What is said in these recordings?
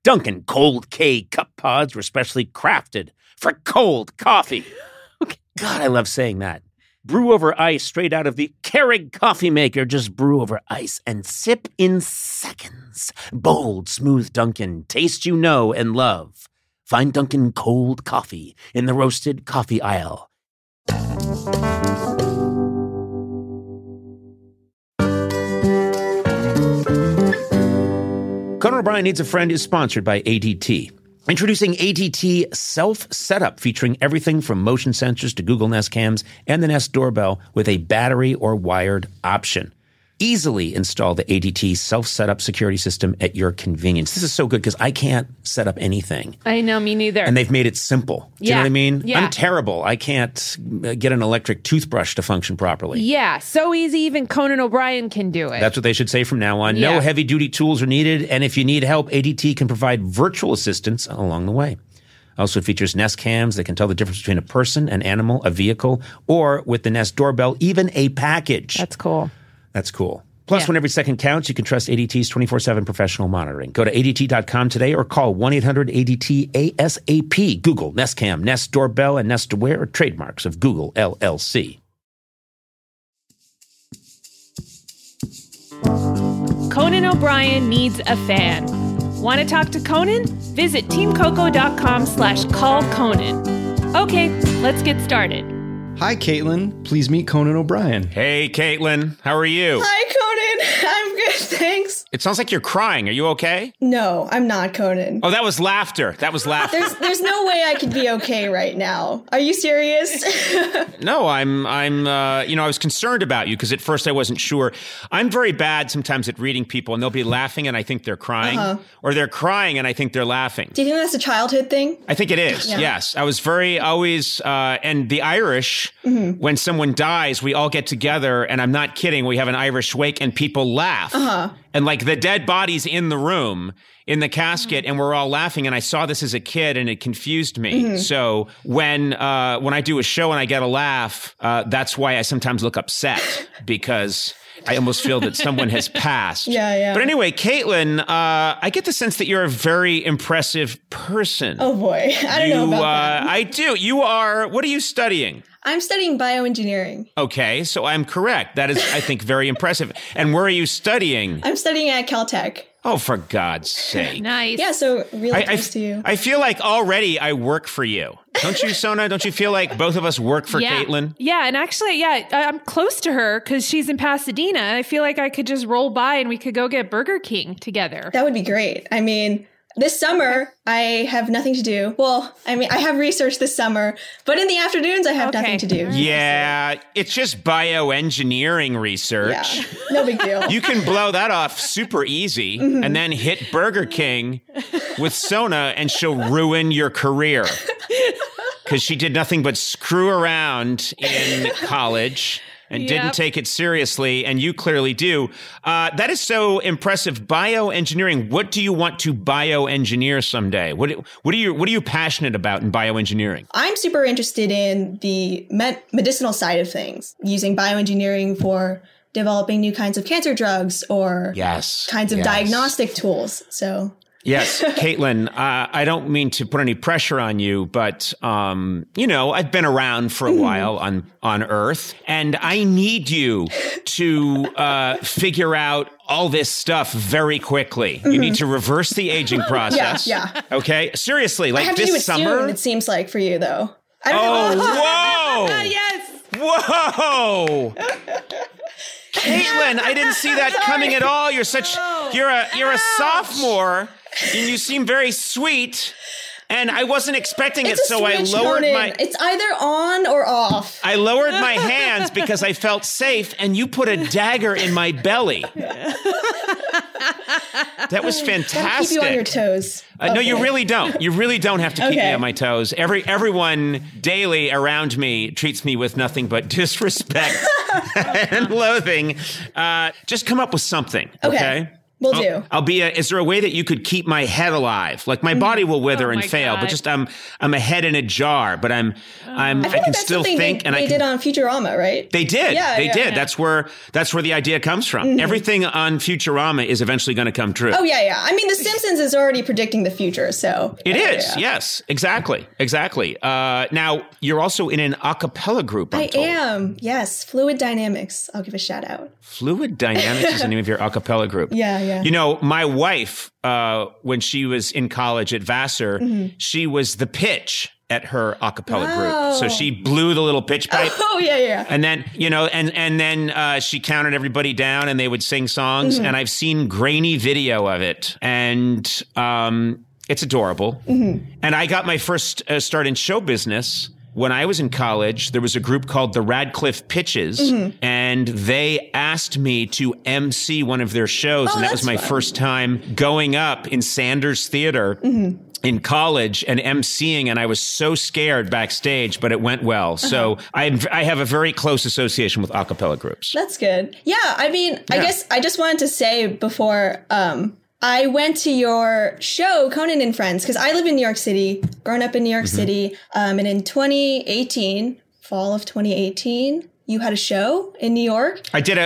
Dunkin' Cold K cup pods were specially crafted for cold coffee. Okay. God, I love saying that. Brew over ice straight out of the Keurig coffee maker. Just brew over ice and sip in seconds. Bold, smooth Dunkin'. Taste you know and love. Find Dunkin' Cold Coffee in the roasted coffee aisle. Conan O'Brien Needs a Friend is sponsored by ADT. Introducing ADT Self-Setup, featuring everything from motion sensors to Google Nest Cams and the Nest Doorbell with a battery or wired option. Easily install the ADT Self-Setup security system at your convenience. This is so good because I can't set up anything. I know, me neither. And they've made it simple. Do you know what I mean? Yeah. I'm terrible. I can't get an electric toothbrush to function properly. Yeah, so easy even Conan O'Brien can do it. That's what they should say from now on. Yeah. No heavy-duty tools are needed, and if you need help, ADT can provide virtual assistance along the way. Also features Nest Cams that can tell the difference between a person, an animal, a vehicle, or with the Nest Doorbell, even a package. That's cool. That's cool. Plus, when every second counts, you can trust ADT's 24/7 professional monitoring. Go to ADT.com today or call 1-800-ADT-ASAP. Google Nest Cam, Nest Doorbell, and Nest Aware are trademarks of Google LLC. Conan O'Brien needs a fan. Want to talk to Conan? Visit teamcoco.com/callconan. Okay, let's get started. Hi, Caitlin. Please meet Conan O'Brien. Hey, Caitlin. How are you? Hi, Conan. I'm good, thanks. It sounds like you're crying. Are you okay? No, I'm not, Conan. Oh, that was laughter. That was laughter. There's no way I could be okay right now. Are you serious? No, I was concerned about you because at first I wasn't sure. I'm very bad sometimes at reading people, and they'll be laughing and I think they're crying, or they're crying and I think they're laughing. Do you think that's a childhood thing? I think it is, yes. I was and the Irish, when someone dies, we all get together, and I'm not kidding, we have an Irish wake, and people laugh. And like the dead body's in the room, in the casket, and we're all laughing, and I saw this as a kid, and it confused me. So when I do a show and I get a laugh, that's why I sometimes look upset, because I almost feel that someone has passed. Yeah. But anyway, Caitlin, I get the sense that you're a very impressive person. Oh boy, I don't know about that. I do. You are, what are you studying? I'm studying bioengineering. Okay, so I'm correct. That is, I think, very impressive. And where are you studying? I'm studying at Caltech. Oh, for God's sake. Nice. Yeah, so really close to you. I feel like already I work for you. Don't you, Sona? Don't you feel like both of us work for Caitlin? Yeah, and actually, I'm close to her because she's in Pasadena. I feel like I could just roll by and we could go get Burger King together. That would be great. I mean, this summer, I have nothing to do. Well, I mean, I have research this summer, but in the afternoons, I have nothing to do. Yeah, it's just bioengineering research. Yeah, no big deal. You can blow that off super easy and then hit Burger King with Sona, and she'll ruin your career. Because she did nothing but screw around in college and didn't take it seriously, and you clearly do. That is so impressive. Bioengineering. What do you want to bioengineer someday? What are you passionate about in bioengineering? I'm super interested in the medicinal side of things, using bioengineering for developing new kinds of cancer drugs or kinds of diagnostic tools. So. Yes, Caitlin, I don't mean to put any pressure on you, but, I've been around for a while on Earth, and I need you to figure out all this stuff very quickly. You need to reverse the aging process. Yeah. Okay? Seriously, like I have to this do it summer. soon, it seems like, for you, though. I don't know. Whoa! Yes! Whoa! Caitlin, I didn't see that coming at all. You're a sophomore, and you seem very sweet. And I wasn't expecting it, so I lowered my... It's either on or off. I lowered my hands because I felt safe, and you put a dagger in my belly. That was fantastic. Gotta keep you on your toes. No, you really don't. You really don't have to keep me on my toes. Everyone daily around me treats me with nothing but disrespect and loathing. Just come up with something, okay? Will do. Is there a way that you could keep my head alive? Like my body will wither and fail, but just I'm a head in a jar, but I can still think. They did on Futurama, right? They did. They did. That's where the idea comes from. Everything on Futurama is eventually going to come true. Oh yeah. I mean, The Simpsons is already predicting the future, so it is. Yeah. Yes, exactly. Now you're also in an a cappella group. I am. Yes, Fluid Dynamics. I'll give a shout out. Fluid Dynamics is the name of your a cappella group. Yeah. You know, my wife, when she was in college at Vassar, she was the pitch at her a cappella group. So she blew the little pitch pipe. Oh, yeah. And then, and then she counted everybody down and they would sing songs. And I've seen grainy video of it. And it's adorable. And I got my first start in show business when I was in college. There was a group called the Radcliffe Pitches, and they asked me to MC one of their shows. And that was my first time going up in Sanders Theater in college and MCing, and I was so scared backstage, but it went well. So I have a very close association with a cappella groups. That's good. Yeah, I mean, I guess I just wanted to say before... I went to your show, Conan and Friends, because I live in New York City, grown up in New York City. And in 2018, fall of 2018, you had a show in New York. I did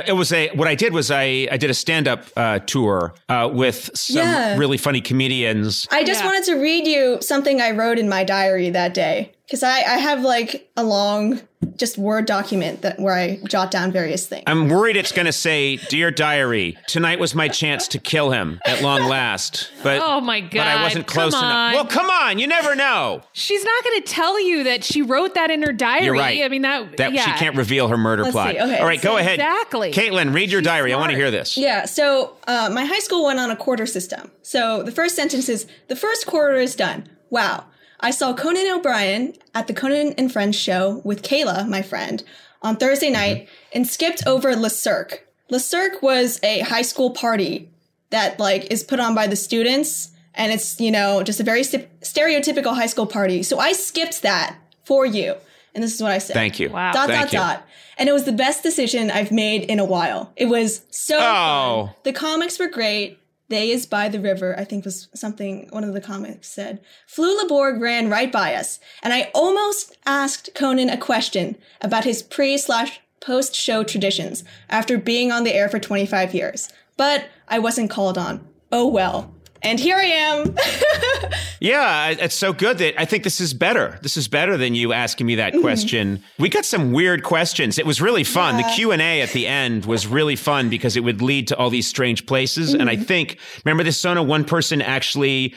a stand-up tour with some really funny comedians. I just wanted to read you something I wrote in my diary that day. Because I have like a long just Word document where I jot down various things. I'm worried it's going to say, "Dear Diary, tonight was my chance to kill him at long last." But oh my God, but I wasn't close enough. Well, come on, you never know. She's not going to tell you that she wrote that in her diary. You're right. I mean, she can't reveal her murder plot. See. Okay, all right, go ahead. Exactly. Caitlin, read your diary. Smart. I want to hear this. Yeah. So my high school went on a quarter system. So the first sentence is, "The first quarter is done. Wow. I saw Conan O'Brien at the Conan and Friends show with Kayla, my friend, on Thursday night and skipped over Le Cirque. Le Cirque was a high school party that is put on by the students, and it's, just a very stereotypical high school party. So I skipped that for you. And this is what I said. Thank you. Wow. Thank you. And it was the best decision I've made in a while. It was so fun. The comics were great. They is by the river, I think was something one of the comics said. Flula Borg ran right by us, and I almost asked Conan a question about his pre/post-show traditions after being on the air for 25 years. But I wasn't called on. Oh well. And here I am. Yeah, it's so good that I think this is better. This is better than you asking me that question. We got some weird questions. It was really fun. The Q&A at the end was really fun because it would lead to all these strange places. And I think, remember this, Sona? One person actually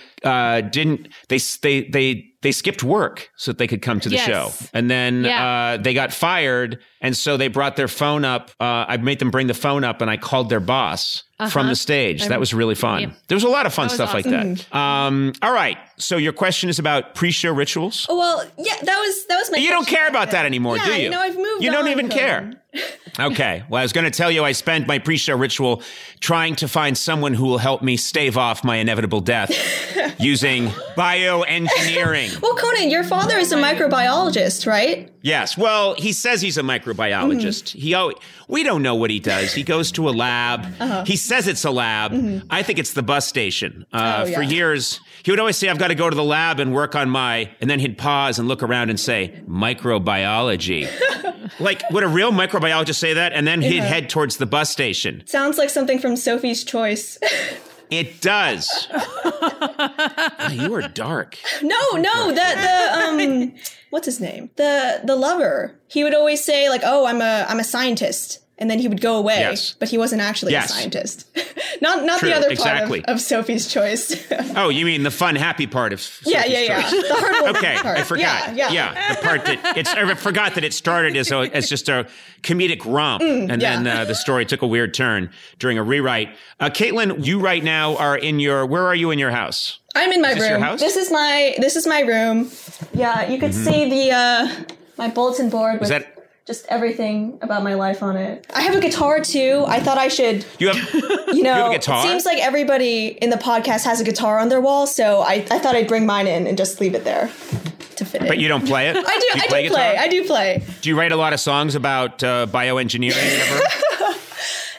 they skipped work so that they could come to the show. And then they got fired. And so they brought their phone up. I made them bring the phone up and I called their boss from the stage. That was really fun. Yeah. There was a lot of fun stuff like that. All right. So your question is about pre-show rituals? Oh, well, yeah, that was my question. You don't care about that anymore, do you? I've moved on. You don't even care. Okay. Well, I was going to tell you I spent my pre-show ritual trying to find someone who will help me stave off my inevitable death using bioengineering. Well, Conan, your father is a microbiologist, right? Yes. Well, he says he's a microbiologist. We don't know what he does. He goes to a lab. He says it's a lab. I think it's the bus station. For years, he would always say, "I've got to go to the lab and work on and then he'd pause and look around and say, "Microbiology." Like, would a real microbiologist say that? And then he'd head towards the bus station. Sounds like something from Sophie's Choice. It does. You are dark. No, the what's his name? The lover. He would always say "Oh, I'm a scientist," and then he would go away. But he wasn't actually a scientist. not the other part of Sophie's Choice. Oh, you mean the fun, happy part of Sophie's Choice? The heartwarming part. I forgot. Yeah, the part that I forgot that it started as just a comedic romp, and then the story took a weird turn during a rewrite. Caitlin, you right now are where are you in your house? I'm in my room. Your house? This is my room. Yeah, you could see my bulletin board with just everything about my life on it. I have a guitar too. I thought I should. You have a guitar? It seems like everybody in the podcast has a guitar on their wall, so I thought I'd bring mine in and just leave it there to fit it. But you don't play it? I do play. Do you write a lot of songs about bioengineering ever?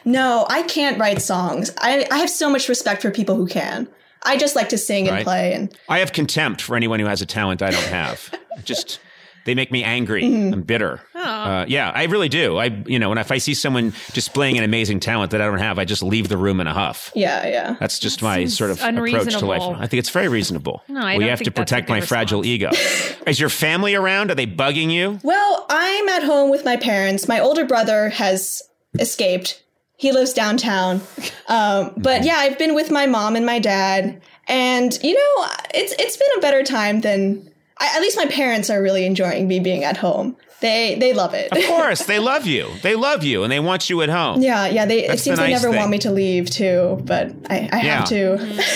No, I can't write songs. I have so much respect for people who can. I just like to sing and play. And I have contempt for anyone who has a talent I don't have. Just, they make me angry. I'm bitter. Yeah, I really do. If I see someone displaying an amazing talent that I don't have, I just leave the room in a huff. Yeah. That's just my sort of approach to life. I think it's very reasonable. No, I we don't have think to that's a protect good my fragile ego. Is your family around? Are they bugging you? Well, I'm at home with my parents. My older brother has escaped. He lives downtown. But yeah, I've been with my mom and my dad. And, it's been a better time than... at least my parents are really enjoying me being at home. They love it. Of course, they love you. They love you, and they want you at home. Yeah. It seems they never want me to leave too, but I have to.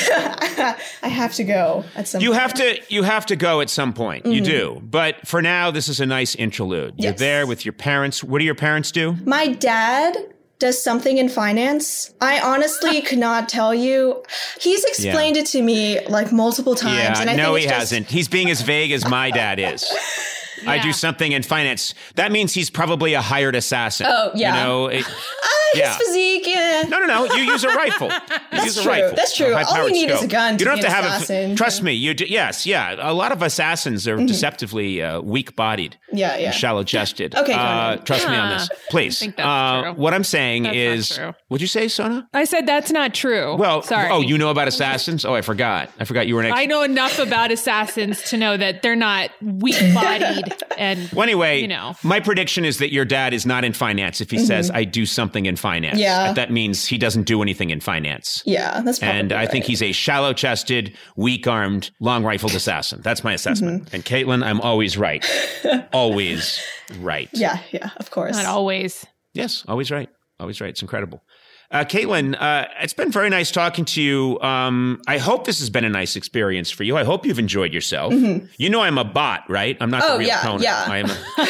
I have to go at some point. You have to go at some point. You do. But for now, this is a nice interlude. You're there with your parents. What do your parents do? My dad does something in finance. I honestly could not tell you. He's explained it to me like multiple times. Yeah, and I no, think he hasn't. He's being as vague as my dad is. Yeah. I do something in finance. That means he's probably a hired assassin. Oh, yeah. His physique, yeah. No. You use a rifle. That's true. That's true. All you need is a gun. You don't have to have assassin. Trust me. Yes. A lot of assassins are deceptively weak-bodied. Yeah. Shallow-chested. Okay, trust me on this, please. I think that's true. What I'm saying is, what'd you say, Sona? I said that's not true. Well, sorry. Oh, you know about assassins? Oh, I forgot. You were an expert. I know enough about assassins to know that they're not weak-bodied and. Well, anyway, my prediction is that your dad is not in finance. If he says I do something in finance, that means he doesn't do anything in finance. Yeah, that's probably And I think he's a shallow-chested, weak-armed, long-rifled assassin. That's my assessment. And Caitlin, I'm always right. Always right. Yeah, of course. Not always. Yes, always right. Always right. It's incredible. Caitlin, it's been very nice talking to you. I hope this has been a nice experience for you. I hope you've enjoyed yourself. You know I'm a bot, right? I'm not the real Conan. Yeah. I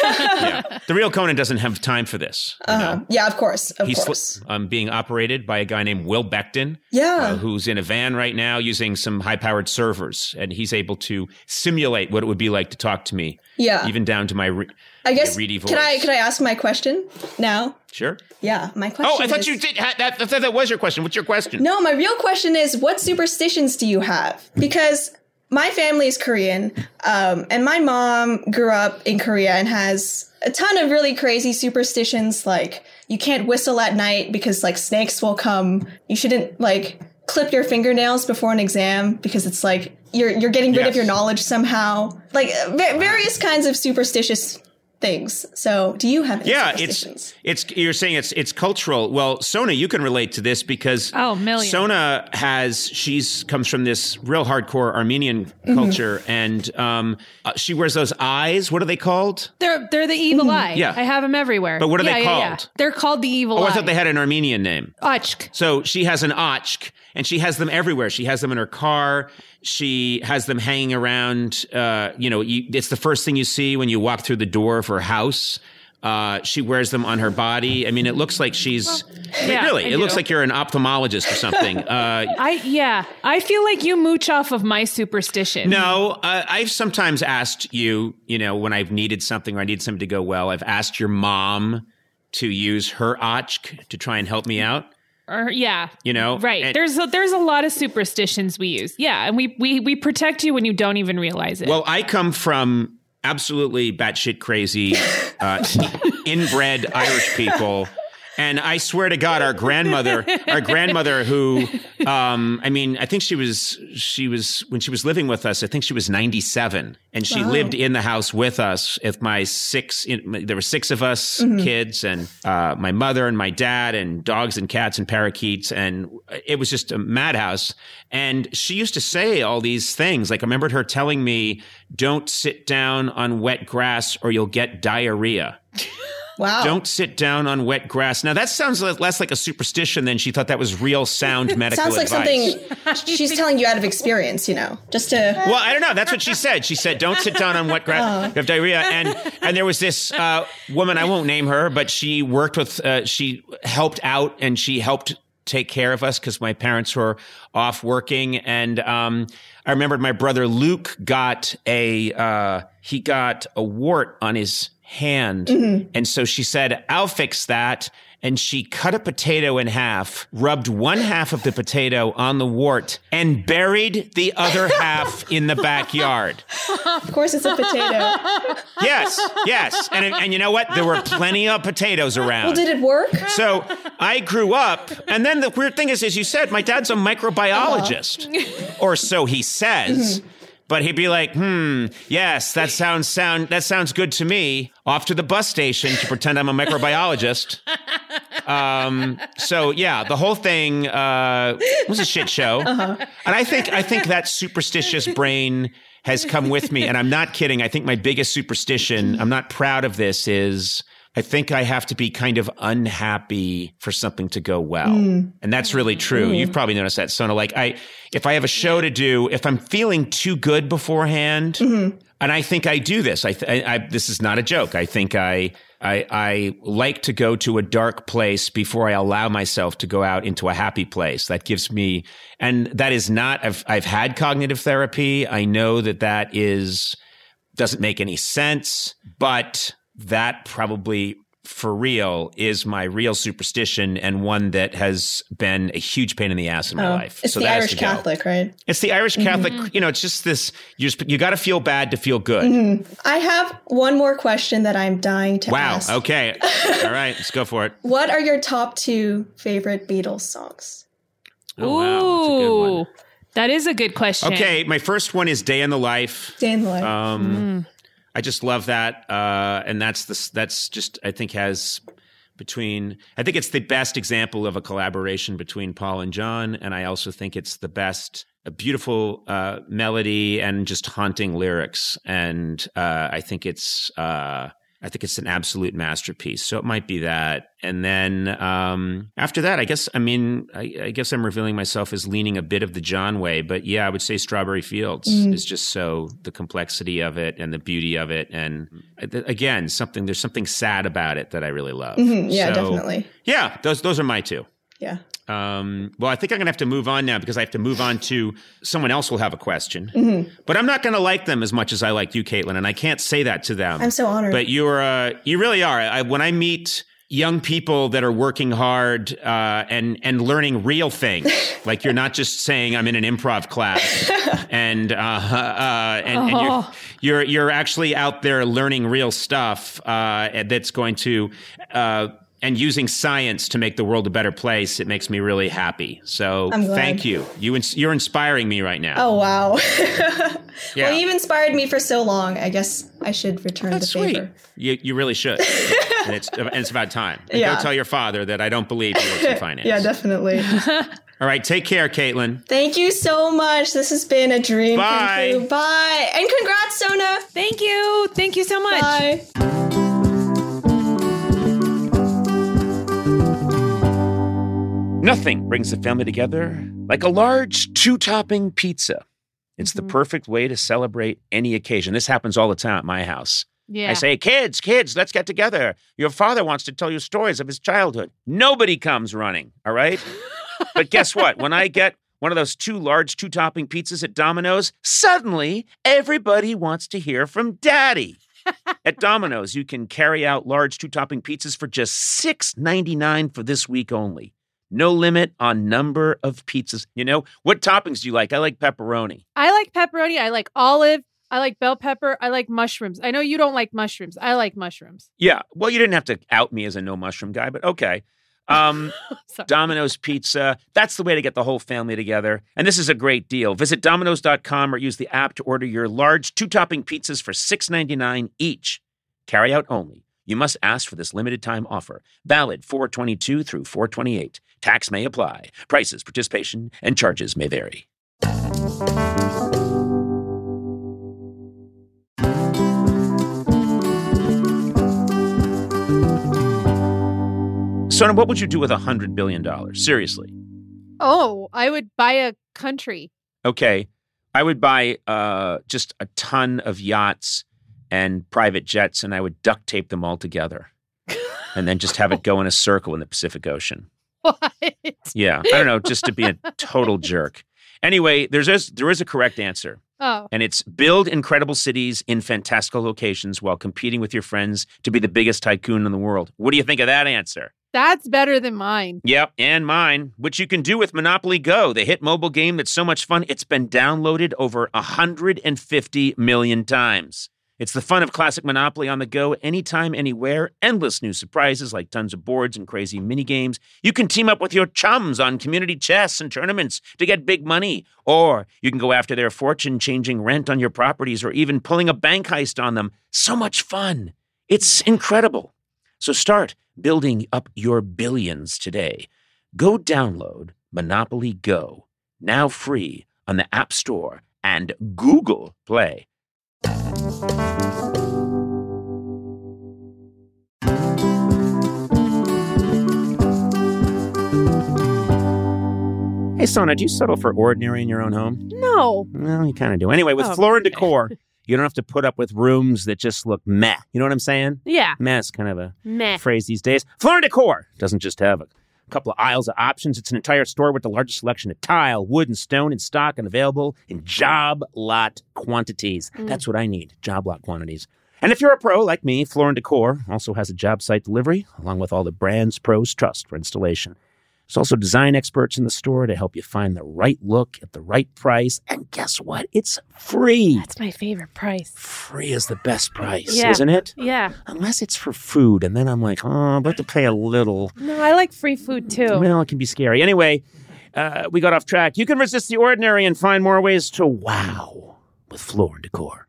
am the real Conan doesn't have time for this. Yeah, of course. Of course. Being operated by a guy named Will Beckton. Yeah. Who's in a van right now using some high-powered servers. And he's able to simulate what it would be like to talk to me. Yeah. Even down to my reedy voice. Could I ask my question now? Sure. Yeah, my question. Oh, I thought you did. I thought that was your question. What's your question? No, my real question is, what superstitions do you have? Because my family is Korean, and my mom grew up in Korea and has a ton of really crazy superstitions, like you can't whistle at night because like snakes will come. You shouldn't like clip your fingernails before an exam because it's like you're getting rid of your knowledge somehow. Like various kinds of superstitious things. So, do you have any superstitions? You're saying it's cultural. Well, Sona, you can relate to this because Sona comes from this real hardcore Armenian culture, and she wears those eyes. What are they called? They're the evil eye. Yeah, I have them everywhere. But what are they called? Yeah. They're called the evil eye. Oh, I thought they had an Armenian name. Ochk. So she has an ochk, and she has them everywhere. She has them in her car. She has them hanging around. It's the first thing you see when you walk through the door of her house. She wears them on her body. I mean, it looks like she's it looks like you're an ophthalmologist or something. I feel like you mooch off of my superstition. No, I've sometimes asked you, when I've needed something or I need something to go well, I've asked your mom to use her ochk to try and help me out. Right. And there's a lot of superstitions we use. Yeah, and we protect you when you don't even realize it. Well, I come from absolutely batshit crazy, inbred Irish people. And I swear to God, our grandmother who, I think she was, when she was living with us, I think she was 97 and she lived in the house with us. If there were 6 of us kids and, my mother and my dad and dogs and cats and parakeets. And it was just a madhouse. And she used to say all these things. Like I remembered her telling me, don't sit down on wet grass or you'll get diarrhea. Wow. Don't sit down on wet grass. Now, that sounds less like a superstition than she thought that was real sound medical advice. Sounds like something she's telling you out of experience, just to... Well, I don't know. That's what she said. She said, don't sit down on wet grass. You have diarrhea. And there was this woman, I won't name her, but she worked with, she helped out and she helped take care of us because my parents were off working. And I remembered my brother Luke got a wart on his hand. And so she said, I'll fix that. and she cut a potato in half, rubbed one half of the potato on the wart, and buried the other half in the backyard. Of course, it's a potato. Yes. And you know what? There were plenty of potatoes around. Well, did it work? So I grew up, and then the weird thing is, as you said, my dad's a microbiologist, or so he says. But he'd be like, yes, that sounds good to me. Off to the bus station to pretend I'm a microbiologist. So yeah, the whole thing was a shit show. And I think that superstitious brain has come with me. And I'm not kidding. I think my biggest superstition, I'm not proud of this, is I think I have to be kind of unhappy for something to go well. And that's really true. You've probably noticed that, Sona. Like if I have a show to do, if I'm feeling too good beforehand, and I think I do this, this is not a joke. I think I like to go to a dark place before I allow myself to go out into a happy place. That gives me, and that is not, I've had cognitive therapy. I know that doesn't make any sense, but that probably for real is my real superstition, and one that has been a huge pain in the ass in my life. It's the Irish Catholic, right? It's the Irish Catholic. You know, it's just this, you got to feel bad to feel good. I have one more question that I'm dying to ask. Wow. Okay. All right. Let's go for it. What are your top 2 favorite Beatles songs? Oh, wow. That's a good one. That is a good question. Okay. My first one is Day in the Life. Day in the Life. I just love that. And that's just, I think it's the best example of a collaboration between Paul and John. And I also think it's a beautiful melody and just haunting lyrics. And I think it's an absolute masterpiece. So it might be that. And then after that, I guess I'm revealing myself as leaning a bit of the John way. But yeah, I would say Strawberry Fields is just so, the complexity of it and the beauty of it. And again, there's something sad about it that I really love. Yeah, definitely. Yeah, those are my 2. Yeah. Well, I think I'm going to have to move on now, because I have to move on to someone else will have a question. But I'm not going to like them as much as I like you, Caitlin, and I can't say that to them. I'm so honored. But you really are. When I meet young people that are working hard and learning real things, like you're not just saying I'm in an improv class, and you're actually out there learning real stuff that's going to. And using science to make the world a better place, it makes me really happy. So thank you. You're inspiring me right now. Oh, wow. Yeah. Well, you've inspired me for so long. I guess I should return the favor. You really should. and it's about time. And go tell your father that I don't believe he works in finance. Yeah, definitely. All right. Take care, Caitlin. Thank you so much. This has been a dream. Bye. Come true. Bye. And congrats, Sona. Thank you. Thank you so much. Bye. Nothing brings the family together like a large 2-topping pizza. It's the perfect way to celebrate any occasion. This happens all the time at my house. Yeah. I say, kids, let's get together. Your father wants to tell you stories of his childhood. Nobody comes running, all right? But guess what? When I get one of those 2 large 2-topping pizzas at Domino's, suddenly everybody wants to hear from Daddy. At Domino's, you can carry out large 2-topping pizzas for just $6.99 for this week only. No limit on number of pizzas. You know, what toppings do you like? I like pepperoni. I like pepperoni. I like olive. I like bell pepper. I like mushrooms. I know you don't like mushrooms. I like mushrooms. Yeah. Well, you didn't have to out me as a no mushroom guy, but okay. Domino's Pizza. That's the way to get the whole family together. And this is a great deal. Visit Domino's.com or use the app to order your large 2-topping pizzas for $6.99 each. Carry out only. You must ask for this limited time offer. Valid 4/22 through 4/28. Tax may apply. Prices, participation, and charges may vary. Sona, what would you do with $100 billion? Seriously. Oh, I would buy a country. Okay. I would buy just a ton of yachts and private jets, and I would duct tape them all together and then just have it go in a circle in the Pacific Ocean. What? Yeah. I don't know, just to be a total jerk. Anyway, there is a correct answer. Oh. And it's build incredible cities in fantastical locations while competing with your friends to be the biggest tycoon in the world. What do you think of that answer? That's better than mine. Yep, and mine, which you can do with Monopoly Go, the hit mobile game that's so much fun, it's been downloaded over 150 million times. It's the fun of classic Monopoly on the go, anytime, anywhere, endless new surprises like tons of boards and crazy mini-games. You can team up with your chums on community chess and tournaments to get big money. Or you can go after their fortune, changing rent on your properties or even pulling a bank heist on them. So much fun. It's incredible. So start building up your billions today. Go download Monopoly Go, now free on the App Store and Google Play. Hey, Sona, do you settle for ordinary in your own home? No. Well, you kind of do. Anyway, with Floor & Decor, you don't have to put up with rooms that just look meh. You know what I'm saying? Yeah. Meh is kind of a phrase these days. Floor & Decor doesn't just have a couple of aisles of options. It's an entire store with the largest selection of tile, wood, and stone in stock and available in job lot quantities. That's what I need, job lot quantities. And if you're a pro like me, Floor & Decor also has a job site delivery, along with all the brands pros trust for installation. There's also design experts in the store to help you find the right look at the right price. And guess what? It's free. That's my favorite price. Free is the best price, isn't it? Yeah. Unless it's for food. And then I'm like, I'm about to pay a little. No, I like free food too. Well, it can be scary. Anyway, we got off track. You can resist the ordinary and find more ways to wow with Floor & Decor.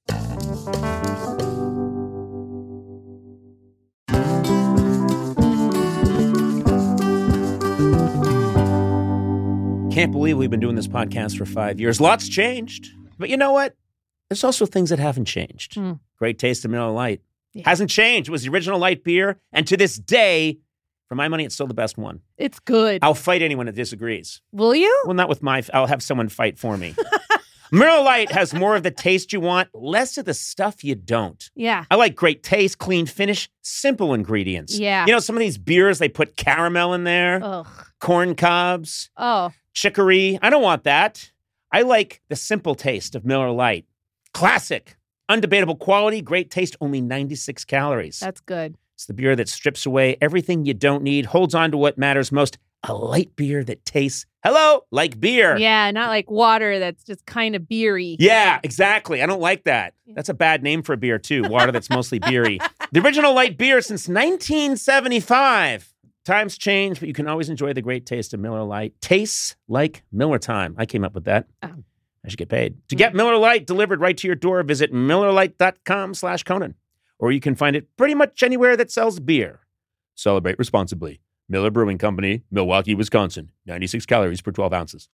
Can't believe we've been doing this podcast for 5 years. Lots changed. But you know what? There's also things that haven't changed. Great taste of Miller Lite. Yeah. Hasn't changed. It was the original light beer. And to this day, for my money, it's still the best one. It's good. I'll fight anyone that disagrees. Will you? Well, not with I'll have someone fight for me. Miller Lite has more of the taste you want, less of the stuff you don't. Yeah. I like great taste, clean finish, simple ingredients. Yeah. You know, some of these beers, they put caramel in there, corn cobs, chicory. I don't want that. I like the simple taste of Miller Lite. Classic, undebatable quality, great taste, only 96 calories. That's good. It's the beer that strips away everything you don't need, holds on to what matters most. A light beer that tastes, like beer. Yeah, not like water that's just kind of beery. Yeah, exactly. I don't like that. That's a bad name for a beer, too. Water that's mostly beery. The original light beer since 1975. Times change, but you can always enjoy the great taste of Miller Lite. Tastes like Miller time. I came up with that. I should get paid. To get Miller Lite delivered right to your door, visit MillerLite.com/Conan. Or you can find it pretty much anywhere that sells beer. Celebrate responsibly. Miller Brewing Company, Milwaukee, Wisconsin. 96 calories per 12 ounces.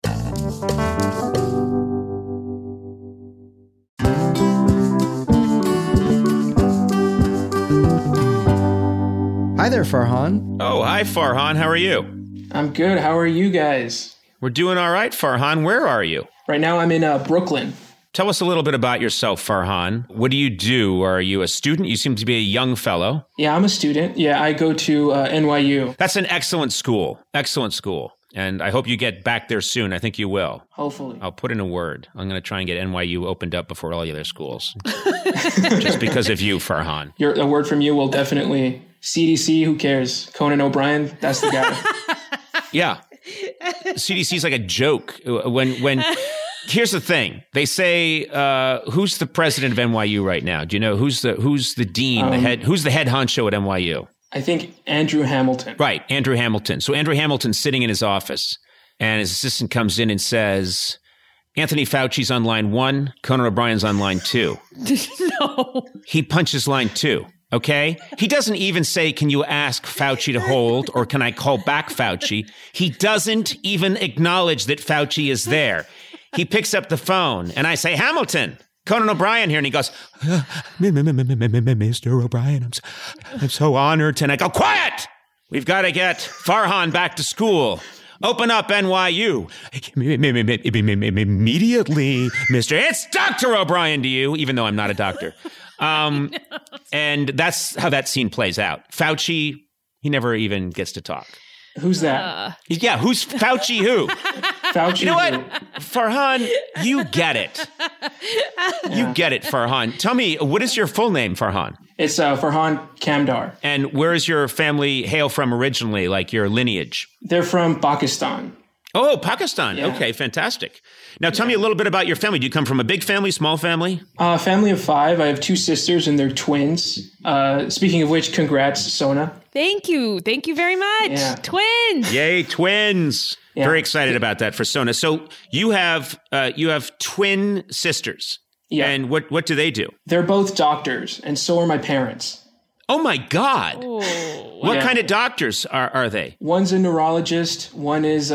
Hi there, Farhan. Oh, hi, Farhan. How are you? I'm good. How are you guys? We're doing all right, Farhan. Where are you? Right now, I'm in Brooklyn. Tell us a little bit about yourself, Farhan. What do you do? Are you a student? You seem to be a young fellow. Yeah, I'm a student. Yeah, I go to NYU. That's an excellent school. Excellent school. And I hope you get back there soon. I think you will. Hopefully. I'll put in a word. I'm going to try and get NYU opened up before all the other schools. Just because of you, Farhan. A word from you will definitely... CDC, who cares? Conan O'Brien, that's the guy. Yeah. CDC is like a joke. When here's the thing. They say, who's the president of NYU right now? Do you know who's the dean, who's the head honcho at NYU? I think Andrew Hamilton. Right, Andrew Hamilton. So Andrew Hamilton's sitting in his office, and his assistant comes in and says, Anthony Fauci's on line 1, Conan O'Brien's on line 2. No. He punches line 2. Okay? He doesn't even say, can you ask Fauci to hold, or can I call back Fauci? He doesn't even acknowledge that Fauci is there. He picks up the phone, and I say, Hamilton, Conan O'Brien here. And he goes, Mr. O'Brien, I'm so honored. And I go, quiet! We've got to get Farhan back to school. Open up NYU. Immediately, Mr. It's Dr. O'Brien to you, even though I'm not a doctor. And that's how that scene plays out. Fauci, he never even gets to talk. Who's that? Yeah, who's Fauci who? Fauci. You know what? Farhan, you get it. You get it, Farhan. Tell me, what is your full name, Farhan? It's Farhan Kamdar. And where is your family hail from originally, like your lineage? They're from Pakistan. Oh, Pakistan. Yeah. Okay, fantastic. Now tell me a little bit about your family. Do you come from a big family, small family? Family of 5. I have 2 sisters and they're twins. Speaking of which, congrats, Sona. Thank you. Thank you very much. Yeah. Twins. Yay, twins. Yeah. Very excited about that for Sona. So you have twin sisters. Yeah. And what do they do? They're both doctors, and so are my parents. Oh my God. Oh, What Yeah. kind of doctors are they? One's a neurologist. One is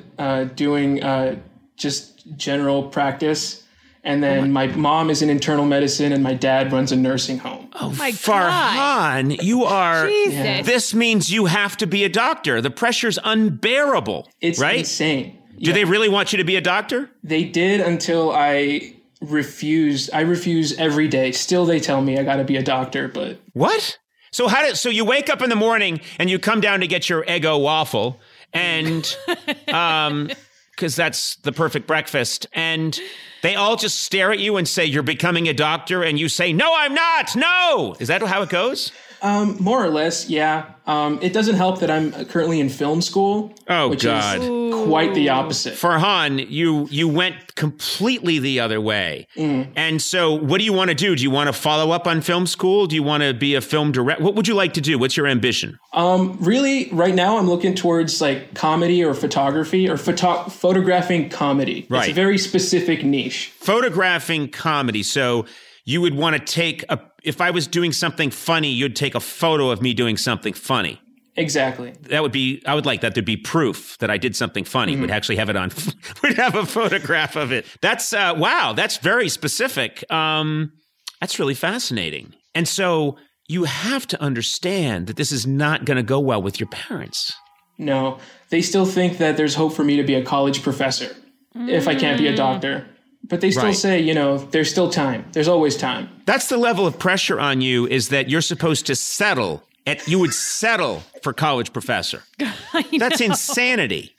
doing just general practice. And then my mom is in internal medicine, and my dad runs a nursing home. oh my God. Farhan, you are. Jesus. This means you have to be a doctor. The pressure's unbearable. It's right? insane. Do they really want you to be a doctor? They did until I refused. I refuse every day. Still, they tell me I got to be a doctor, but What? So you wake up in the morning and you come down to get your Eggo waffle, and because that's the perfect breakfast, and they all just stare at you and say you're becoming a doctor, and you say, "No, I'm not. No." Is that how it goes? more or less, yeah. It doesn't help that I'm currently in film school. Oh, which God. is quite the opposite. Farhan, you went completely the other way. And so what do you want to do? Do you want to follow up on film school? Do you want to be a film director? What would you like to do? What's your ambition? Really, right now I'm looking towards like comedy or photography or photographing comedy. Right. It's a very specific niche. Photographing comedy. So you would want to take if I was doing something funny, you'd take a photo of me doing something funny. Exactly. I would like that to be proof that I did something funny. We'd actually have it on, we'd have a photograph of it. That's, wow, that's very specific. That's really fascinating. And so you have to understand that this is not going to go well with your parents. No, they still think that there's hope for me to be a college professor if I can't be a doctor. But they still Right. say, there's still time. There's always time. That's the level of pressure on you, is that you're supposed to settle. You would settle for college professor. That's insanity.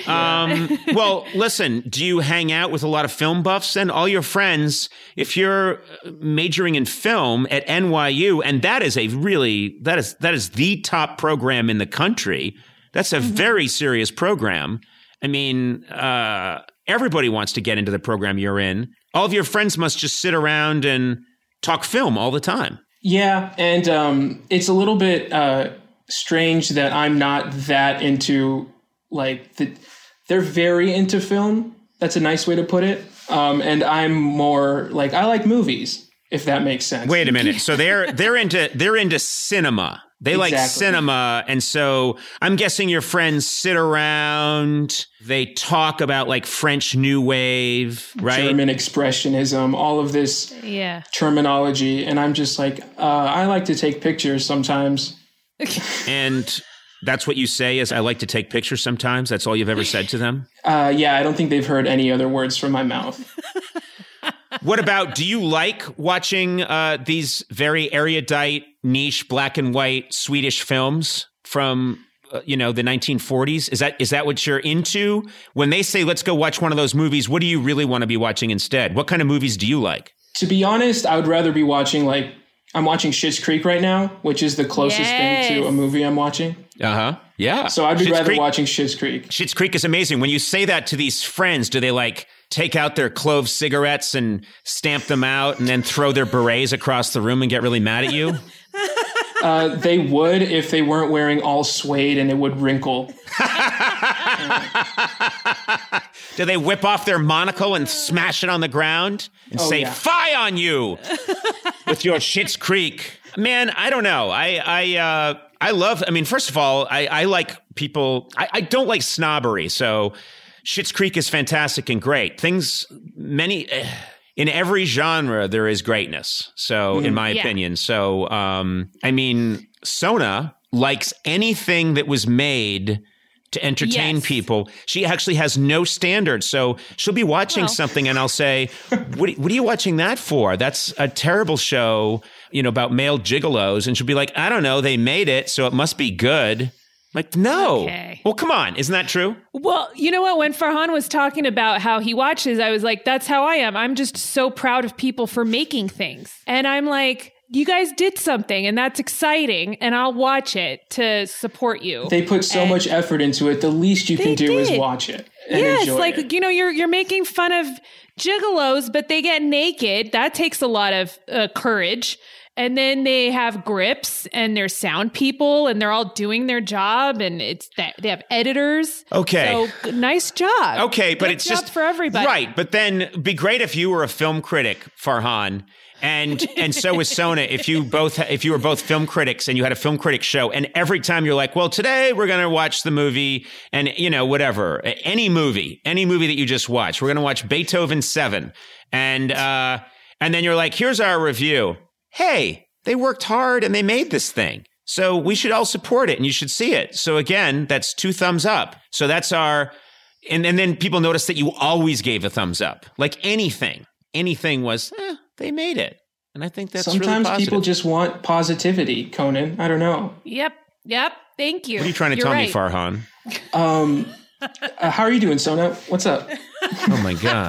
Well, listen, do you hang out with a lot of film buffs and all your friends? If you're majoring in film at NYU, and that is that is the top program in the country. That's a very serious program. I mean, everybody wants to get into the program you're in. All of your friends must just sit around and talk film all the time. Yeah, and it's a little bit strange that I'm not that into, they're very into film. That's a nice way to put it. And I'm more like, I like movies, if that makes sense. Wait a minute. So they're into cinema. They like Exactly. cinema. And so I'm guessing your friends sit around, they talk about like French New Wave, right? German expressionism, all of this Yeah. terminology. And I'm just like, I like to take pictures sometimes. And that's what you say is, I like to take pictures sometimes. That's all you've ever said to them? Yeah, I don't think they've heard any other words from my mouth. What about, do you like watching these very erudite, niche, black and white Swedish films from, the 1940s? Is that what you're into? When they say, let's go watch one of those movies, what do you really want to be watching instead? What kind of movies do you like? To be honest, I would rather be watching I'm watching Schitt's Creek right now, which is the closest thing to a movie I'm watching. Uh-huh. Yeah. So I'd be Schitt's rather Creek- watching Schitt's Creek. Schitt's Creek is amazing. When you say that to these friends, do they take out their clove cigarettes and stamp them out and then throw their berets across the room and get really mad at you? They would if they weren't wearing all suede and it would wrinkle. Do they whip off their monocle and smash it on the ground and say, yeah. "Fie on you" with your Schitt's Creek? Man, I don't know. I love, first of all, I like people, I don't like snobbery. So Schitt's Creek is fantastic and great. In every genre, there is greatness. So in my opinion, so, Sona likes anything that was made to entertain people. She actually has no standards. So she'll be watching something and I'll say, what are you watching that for? That's a terrible show, about male gigolos. And she'll be like, I don't know. They made it, so it must be good. Like, no. Okay. Well, come on. Isn't that true? Well, you know what? When Farhan was talking about how he watches, I was like, that's how I am. I'm just so proud of people for making things. And I'm like, you guys did something and that's exciting and I'll watch it to support you. They put so much effort into it. The least you can do is watch it and enjoy it. You know, you're making fun of gigolos, but they get naked. That takes a lot of courage. And then they have grips and they're sound people and they're all doing their job and they have editors. Okay. So nice job. Okay, but Good it's job just for everybody. Right, but then it'd be great if you were a film critic, Farhan. And so was Sona, if you were both film critics and you had a film critic show, and every time you're like, well, today we're going to watch the movie and, you know, whatever, any movie that you just watched. We're going to watch Beethoven 7. And then you're like, here's our review. Hey, they worked hard and they made this thing. So we should all support it and you should see it. So again, that's 2 thumbs up. So that's our, and then people notice that you always gave a thumbs up. Like anything was, they made it. And I think that's sometimes really positive. People just want positivity, Conan. I don't know. Yep. Thank you. What are you trying to tell me, Farhan? How are you doing, Sona? What's up? Oh my God.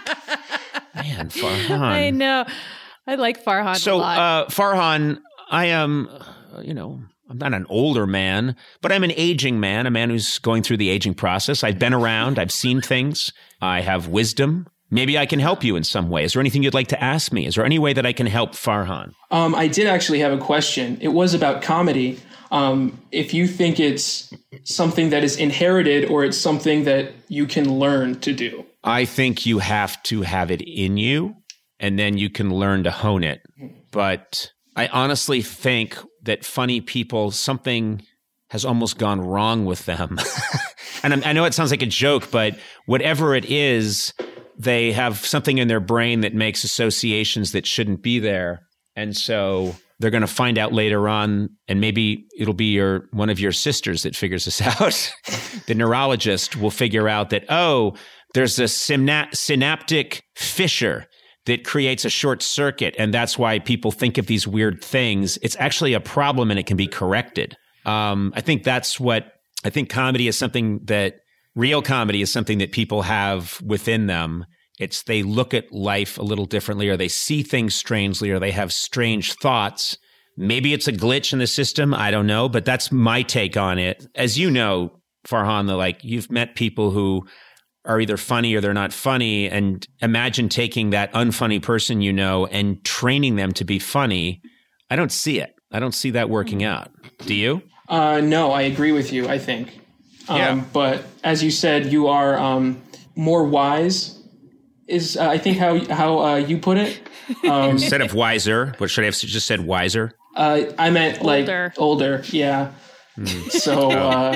Man, Farhan. I know. I like Farhan a lot. Farhan, I am, I'm not an older man, but I'm an aging man, a man who's going through the aging process. I've been around. I've seen things. I have wisdom. Maybe I can help you in some way. Is there anything you'd like to ask me? Is there any way that I can help Farhan? I did actually have a question. It was about comedy. If you think it's something that is inherited or it's something that you can learn to do. I think you have to have it in you. And then you can learn to hone it. But I honestly think that funny people, something has almost gone wrong with them. And I know it sounds like a joke, but whatever it is, they have something in their brain that makes associations that shouldn't be there. And so they're going to find out later on, and maybe it'll be one of your sisters that figures this out. The neurologist will figure out that, there's a synaptic fissure that creates a short circuit, and that's why people think of these weird things. It's actually a problem, and it can be corrected. I think comedy is something that real comedy is something that people have within them. It's they look at life a little differently, or they see things strangely, or they have strange thoughts. Maybe it's a glitch in the system. I don't know, but that's my take on it. As you know, Farhan, you've met people who are either funny or they're not funny. And imagine taking that unfunny person, and training them to be funny. I don't see it. I don't see that working out. Do you? No, I agree with you, I think. But as you said, you are more wise is, I think, how you put it. Instead of wiser, what should I have just said wiser? I meant older. Yeah. So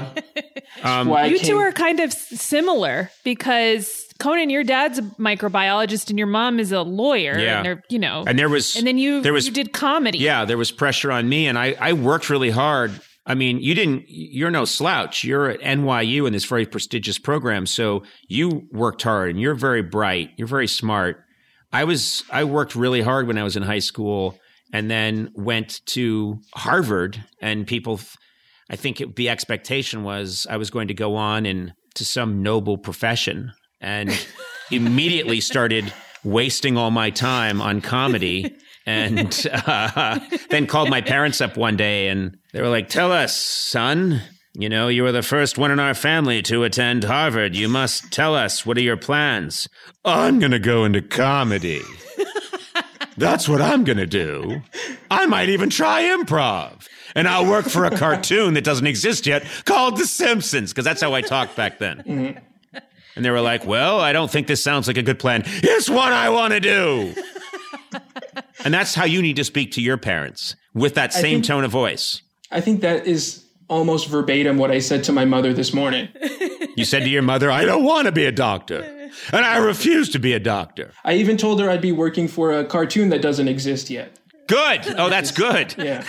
you two are kind of similar because Conan, your dad's a microbiologist and your mom is a lawyer. Yeah. And then you did comedy. Yeah, there was pressure on me, and I worked really hard. I mean, you're no slouch. You're at NYU in this very prestigious program. So you worked hard and you're very bright. You're very smart. I worked really hard when I was in high school and then went to Harvard, and people, I think the expectation was I was going to go on to some noble profession, and immediately started wasting all my time on comedy. And then called my parents up one day and they were like, tell us, son, you were the first one in our family to attend Harvard. You must tell us, what are your plans? I'm going to go into comedy. That's what I'm going to do. I might even try improv. And I'll work for a cartoon that doesn't exist yet called The Simpsons, because that's how I talked back then. Mm-hmm. And they were like, well, I don't think this sounds like a good plan. It's what I want to do. And that's how you need to speak to your parents, with that same tone of voice. I think that is almost verbatim what I said to my mother this morning. You said to your mother, I don't want to be a doctor, and I refuse to be a doctor. I even told her I'd be working for a cartoon that doesn't exist yet. Good. Oh, that's good. Yeah.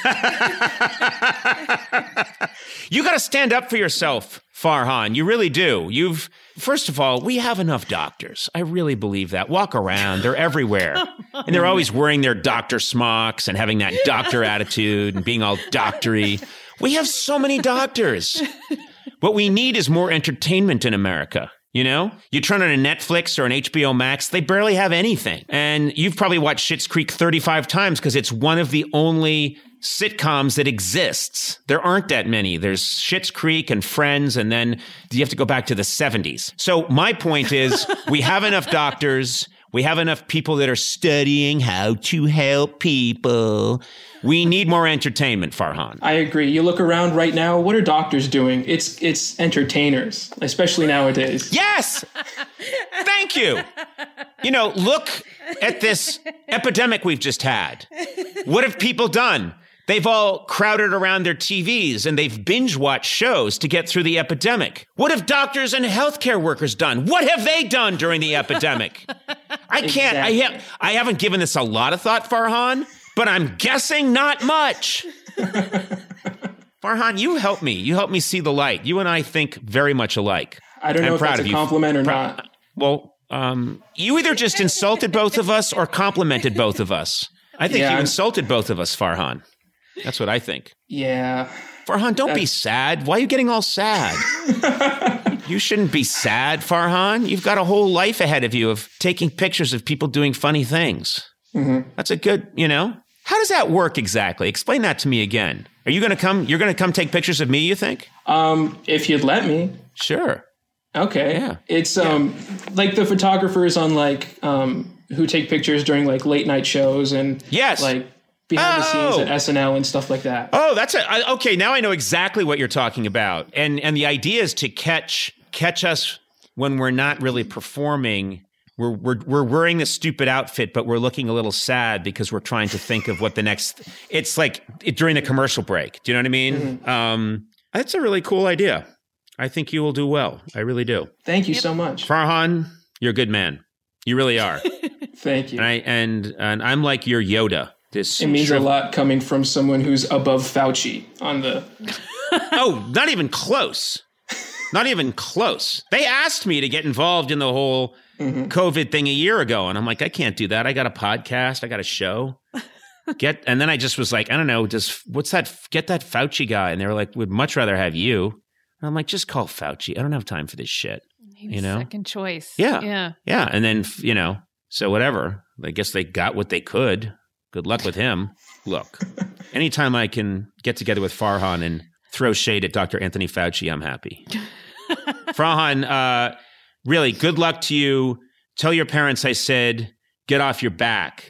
You got to stand up for yourself, Farhan. You really do. First of all, we have enough doctors. I really believe that. Walk around. They're everywhere. And they're always wearing their doctor smocks and having that doctor attitude and being all doctory. We have so many doctors. What we need is more entertainment in America. You know, you turn on a Netflix or an HBO Max, they barely have anything. And you've probably watched Schitt's Creek 35 times because it's one of the only sitcoms that exists. There aren't that many. There's Schitt's Creek and Friends, and then you have to go back to the 70s. So my point is, we have enough doctors. We have enough people that are studying how to help people. We need more entertainment, Farhan. I agree. You look around right now, what are doctors doing? It's entertainers, especially nowadays. Yes! Thank you. You know, look at this epidemic we've just had. What have people done? They've all crowded around their TVs and they've binge-watched shows to get through the epidemic. What have doctors and healthcare workers done? What have they done during the epidemic? I can't. Exactly. I haven't given this a lot of thought, Farhan, but I'm guessing not much. Farhan, you help me. You help me see the light. You and I think very much alike. I don't know if that's a compliment or not. Well, you either just insulted both of us or complimented both of us. I think you insulted both of us, Farhan. That's what I think. Yeah. Farhan, don't be sad. Why are you getting all sad? You shouldn't be sad, Farhan. You've got a whole life ahead of you of taking pictures of people doing funny things. Mm-hmm. That's a good, How does that work exactly? Explain that to me again. Are you going to come? You're going to come take pictures of me, you think? If you'd let me. Sure. Okay. Yeah. It's like the photographers on who take pictures during like late night shows and behind the scenes at SNL and stuff like that. Oh, okay. Now I know exactly what you're talking about. And the idea is to catch us when we're not really performing. We're wearing this stupid outfit, but we're looking a little sad because we're trying to think of what the next. It's like during the commercial break. Do you know what I mean? Mm-hmm. That's a really cool idea. I think you will do well. I really do. Thank you so much, Farhan. You're a good man. You really are. Thank you. And I'm like your Yoda. It means a lot coming from someone who's above Fauci on the... Oh, not even close. Not even close. They asked me to get involved in the whole COVID thing a year ago. And I'm like, I can't do that. I got a podcast. I got a show. And then I just was like, I don't know, get that Fauci guy. And they were like, we'd much rather have you. And I'm like, just call Fauci. I don't have time for this shit. He was second choice. Yeah. And then, so whatever. I guess they got what they could. Good luck with him. Look, anytime I can get together with Farhan and throw shade at Dr. Anthony Fauci, I'm happy. Farhan, really, good luck to you. Tell your parents I said, get off your back,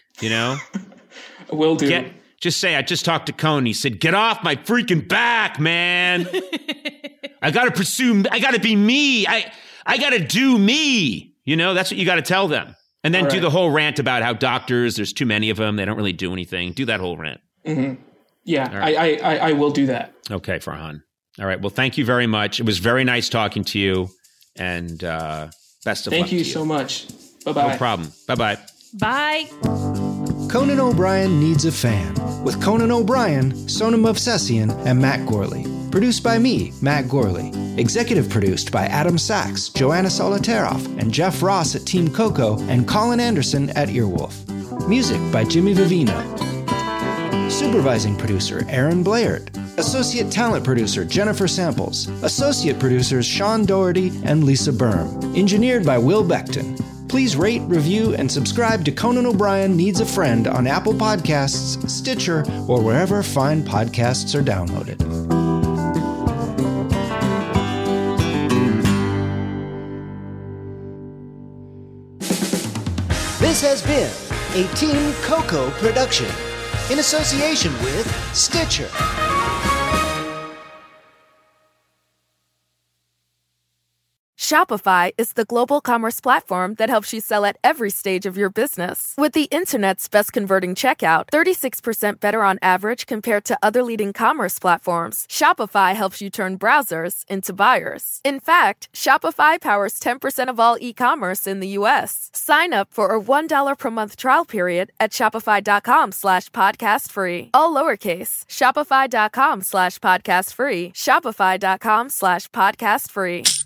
Will do. Just say, I just talked to Cohn. He said, get off my freaking back, man. I got to be me. I got to do me. That's what you got to tell them. And then do the whole rant about how doctors, there's too many of them. They don't really do anything. Do that whole rant. Mm-hmm. Yeah, right. I will do that. Okay, Farhan. All right. Well, thank you very much. It was very nice talking to you. And best of luck to you. Thank you so much. Bye-bye. No problem. Bye-bye. Bye. Conan O'Brien Needs a Fan with Conan O'Brien, Sonam Movsesian, and Matt Gorley. Produced by me, Matt Gorley. Executive produced by Adam Sachs, Joanna Solotaroff, and Jeff Ross at Team Coco, and Colin Anderson at Earwolf. Music by Jimmy Vivino. Supervising producer, Aaron Blaird. Associate talent producer, Jennifer Samples. Associate producers, Sean Doherty and Lisa Berm. Engineered by Will Beckton. Please rate, review, and subscribe to Conan O'Brien Needs a Friend on Apple Podcasts, Stitcher, or wherever fine podcasts are downloaded. This has been a Team Coco production in association with Stitcher. Shopify is the global commerce platform that helps you sell at every stage of your business. With the internet's best converting checkout, 36% better on average compared to other leading commerce platforms, Shopify helps you turn browsers into buyers. In fact, Shopify powers 10% of all e-commerce in the U.S. Sign up for a $1 per month trial period at shopify.com/podcastfree. All lowercase, shopify.com/podcastfree, shopify.com/podcastfree.